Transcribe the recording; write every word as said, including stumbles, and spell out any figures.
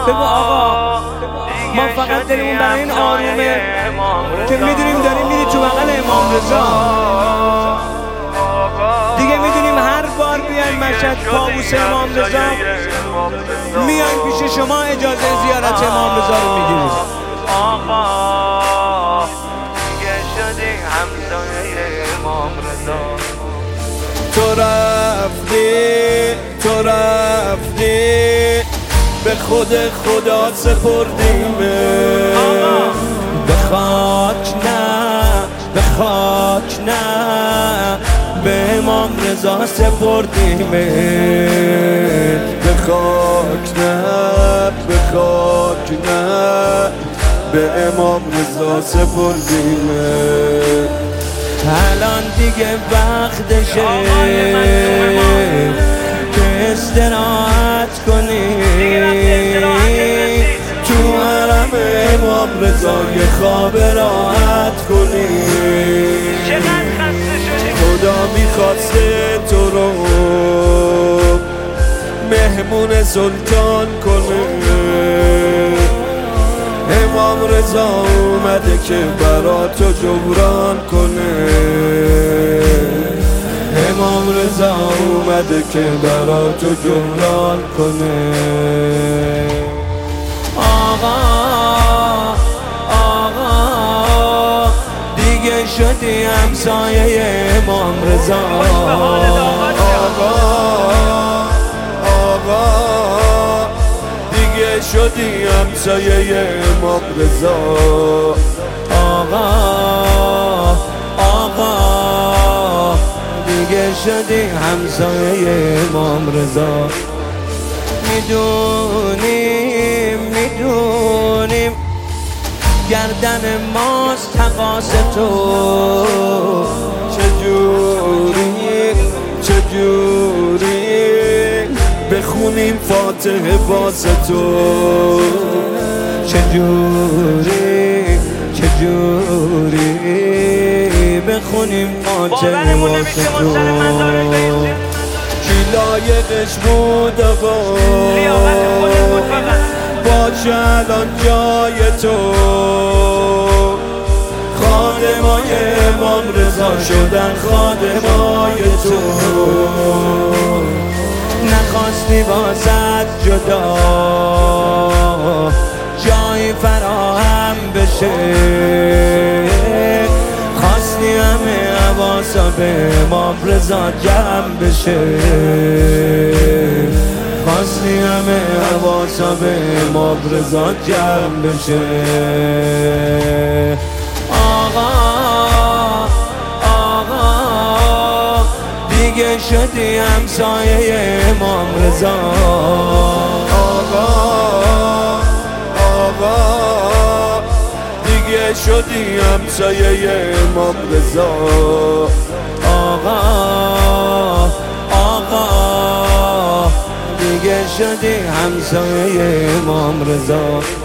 بگو آقا ما فقط دلمون برای این آرومه که میدونیم داریم میری تو بغل امام رضا. دیگه میدونیم هر بار بیایم مشهد پابوس امام رضا میایم پیش شما اجازه زیارت امام رضا رو میگیریم. آقا دیگه شدی همسایه امام رضا. تو رفتی تو رفتی به خود خدا سپردیمه، به خاک نه به خاک نه به امام رضا سپردیمه، به خاک نه به خاک نه به امام رضا سپردیمه. الان دیگه وقتشه که استراحت کنی تو حرم امام رضا یه خواب راحت کنی. خدا میخواسته تو رو مهمون سلطان کنه، امام رضا اومده که برا تو جبران کنه، امام رضا اومده که برا تو جبران کنه. آقا آقا دیگه شدی همسایه امام رضا. آقا آقا دیگه شدی همسایه امام رضا. آقا آقا دیگه شدی همسایه امام رضا. میدونیم میدونیم گردن ماست تقاص تو، چجوری چجوری بخونیم فاتحه واسه تو، چجوری چجوری بخونیم فاتحه واسه تو. کی لایقش بود آقا باشه الان جای تو، خادمای امام رضا شدن خادمای تو. نخواستی بازت جدا جایی فراهم بشه، خواستی همه حواسا به امام رضا جمع بشه، خواستی همه حواسا به امام رضا جمع بشه. آقا آقا دیگه شدی همسایه امام رضا. آقا آقا دیگه شدی همسایه امام رضا. آقا آقا دیگه شدی همسایه امام رضا.